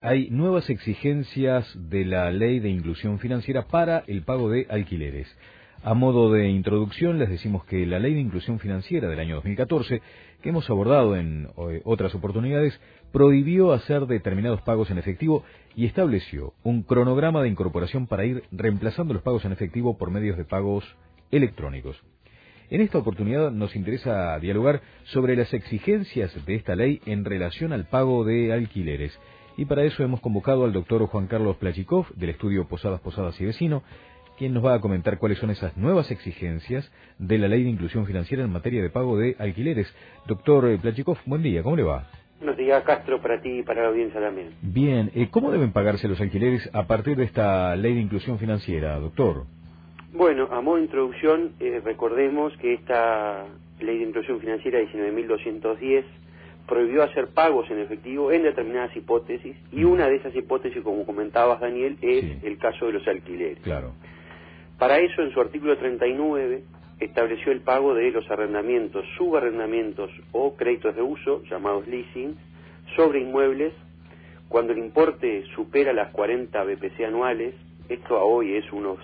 Hay nuevas exigencias de la Ley de Inclusión Financiera para el pago de alquileres. A modo de introducción, les decimos que la Ley de Inclusión Financiera del año 2014, que hemos abordado en otras oportunidades, prohibió hacer determinados pagos en efectivo y estableció un cronograma de incorporación para ir reemplazando los pagos en efectivo por medios de pagos electrónicos. En esta oportunidad nos interesa dialogar sobre las exigencias de esta ley en relación al pago de alquileres. Y para eso hemos convocado al doctor Juan Carlos Plachikov, del estudio Posadas y Vecino, quien nos va a comentar cuáles son esas nuevas exigencias de la Ley de Inclusión Financiera en materia de pago de alquileres. Doctor Plachikov, buen día, ¿cómo le va? Buenos días, Castro, para ti y para la audiencia también. Bien, ¿cómo deben pagarse los alquileres a partir de esta Ley de Inclusión Financiera, doctor? Bueno, a modo de introducción, recordemos que esta Ley de Inclusión Financiera 19.210 prohibió hacer pagos en efectivo en determinadas hipótesis, y una de esas hipótesis, como comentabas, Daniel, es el caso de los alquileres. Claro. Para eso, en su artículo 39, estableció el pago de los arrendamientos, subarrendamientos o créditos de uso, llamados leasing, sobre inmuebles, cuando el importe supera las 40 BPC anuales, esto a hoy es unos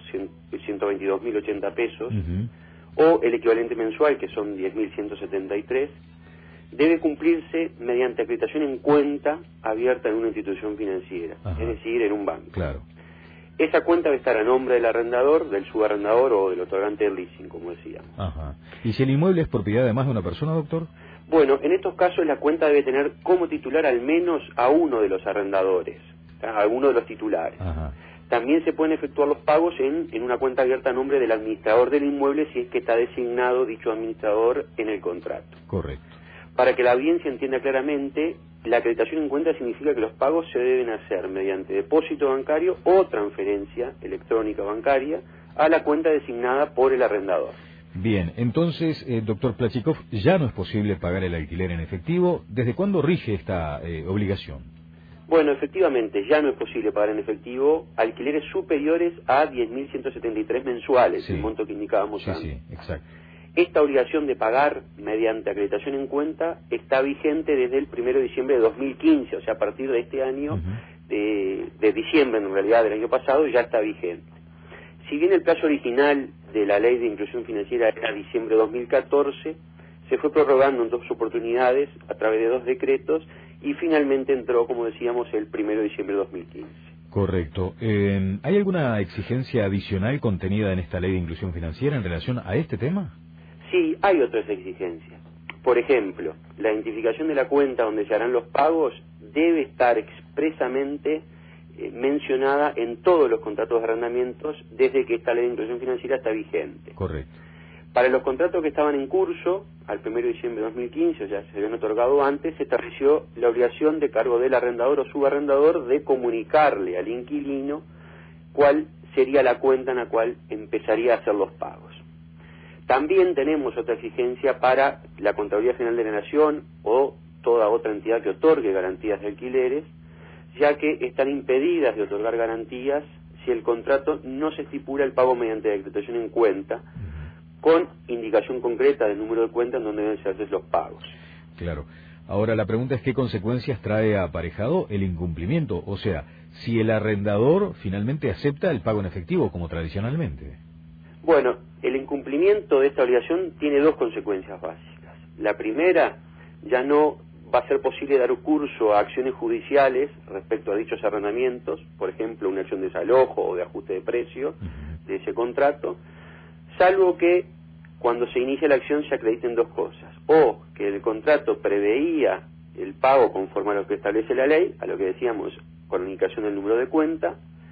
122.080 pesos, o el equivalente mensual, que son 10.173, debe cumplirse mediante acreditación en cuenta abierta en una institución financiera, es decir, en un banco. Claro. Esa cuenta debe estar a nombre del arrendador, del subarrendador o del otorgante del leasing, como decíamos. ¿Y si el inmueble es propiedad de más de una persona, doctor? Bueno, en estos casos la cuenta debe tener como titular al menos a uno de los arrendadores, a uno de los titulares. También se pueden efectuar los pagos en una cuenta abierta a nombre del administrador del inmueble, si es que está designado dicho administrador en el contrato. Correcto. Para que la audiencia entienda claramente, la acreditación en cuenta significa que los pagos se deben hacer mediante depósito bancario o transferencia electrónica bancaria a la cuenta designada por el arrendador. Bien, entonces, doctor Plachikov, ya no es posible pagar el alquiler en efectivo. ¿Desde cuándo rige esta obligación? Bueno, efectivamente, ya no es posible pagar en efectivo alquileres superiores a 10.173 mensuales, el monto que indicábamos antes. Sí, exacto. Esta obligación de pagar mediante acreditación en cuenta está vigente desde el 1 de diciembre de 2015, o sea, a partir de este año, de diciembre en realidad del año pasado, ya está vigente. Si bien el plazo original de la Ley de Inclusión Financiera era diciembre de 2014, se fue prorrogando en dos oportunidades a través de dos decretos y finalmente entró, como decíamos, el 1 de diciembre de 2015. Correcto. ¿Hay alguna exigencia adicional contenida en esta Ley de Inclusión Financiera en relación a este tema? Sí, hay otras exigencias. Por ejemplo, la identificación de la cuenta donde se harán los pagos debe estar expresamente mencionada en todos los contratos de arrendamientos desde que esta Ley de Inclusión Financiera está vigente. Correcto. Para los contratos que estaban en curso, al 1 de diciembre de 2015, o sea, se habían otorgado antes, se estableció la obligación de cargo del arrendador o subarrendador de comunicarle al inquilino cuál sería la cuenta en la cual empezaría a hacer los pagos. También tenemos otra exigencia para la Contraloría General de la Nación o toda otra entidad que otorgue garantías de alquileres, ya que están impedidas de otorgar garantías si el contrato no se estipula el pago mediante decretación en cuenta, con indicación concreta del número de cuenta en donde deben hacerse los pagos. Claro. Ahora la pregunta es qué consecuencias trae aparejado el incumplimiento, o sea, si el arrendador finalmente acepta el pago en efectivo como tradicionalmente. Bueno, el incumplimiento de esta obligación tiene dos consecuencias básicas. La primera, ya no va a ser posible dar curso a acciones judiciales respecto a dichos arrendamientos, por ejemplo, una acción de desalojo o de ajuste de precio de ese contrato, salvo que cuando se inicia la acción se acrediten dos cosas: o que el contrato preveía el pago conforme a lo que establece la ley, a lo que decíamos con indicación del número de cuenta,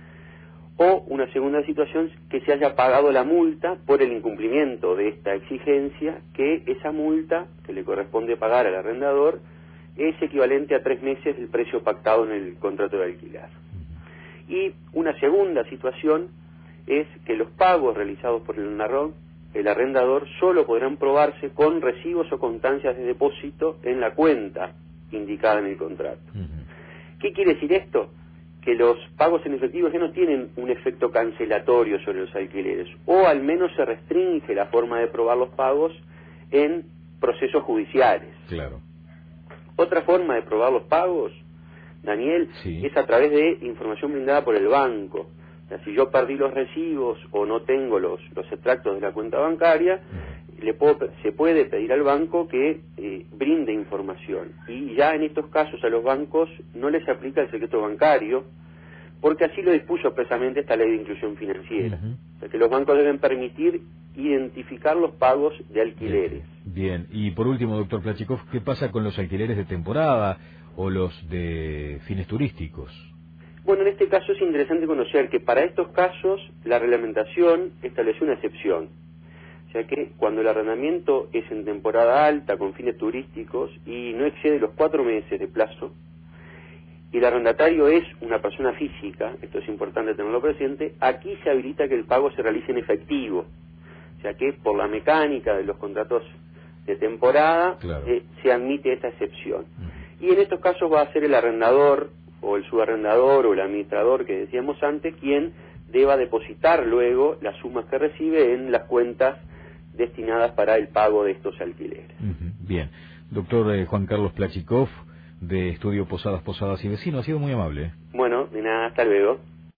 o una segunda situación, que se haya pagado la multa por el incumplimiento de esta exigencia, que esa multa que le corresponde pagar al arrendador es equivalente a 3 meses del precio pactado en el contrato de alquiler. Y una segunda situación es que los pagos realizados por el arrendador solo podrán probarse con recibos o constancias de depósito en la cuenta indicada en el contrato. ¿Qué quiere decir esto? Que los pagos en efectivo ya no tienen un efecto cancelatorio sobre los alquileres, o al menos se restringe la forma de probar los pagos en procesos judiciales. Claro. Otra forma de probar los pagos Daniel, Sí. es a través de información brindada por el banco. O sea, si yo perdí los recibos o no tengo los extractos de la cuenta bancaria, se puede pedir al banco que brinde información. Y ya en estos casos a los bancos no les aplica el secreto bancario, porque así lo dispuso expresamente esta ley de inclusión financiera. O sea, que los bancos deben permitir identificar los pagos de alquileres. Bien, y por último, doctor Plachikov, ¿qué pasa con los alquileres de temporada o los de fines turísticos? Bueno, en este caso es interesante conocer que para estos casos la reglamentación estableció una excepción. O sea que cuando el arrendamiento es en temporada alta con fines turísticos y no excede los 4 meses de plazo, y el arrendatario es una persona física, esto es importante tenerlo presente, aquí se habilita que el pago se realice en efectivo. O sea que por la mecánica de los contratos de temporada, claro, se admite esta excepción. Y en estos casos va a ser el arrendador o el subarrendador o el administrador que decíamos antes quien deba depositar luego las sumas que recibe en las cuentas destinadas para el pago de estos alquileres. Bien. Doctor Juan Carlos Plachikov, de Estudio Posadas y Vecinos, ha sido muy amable. Bueno, de nada, hasta luego.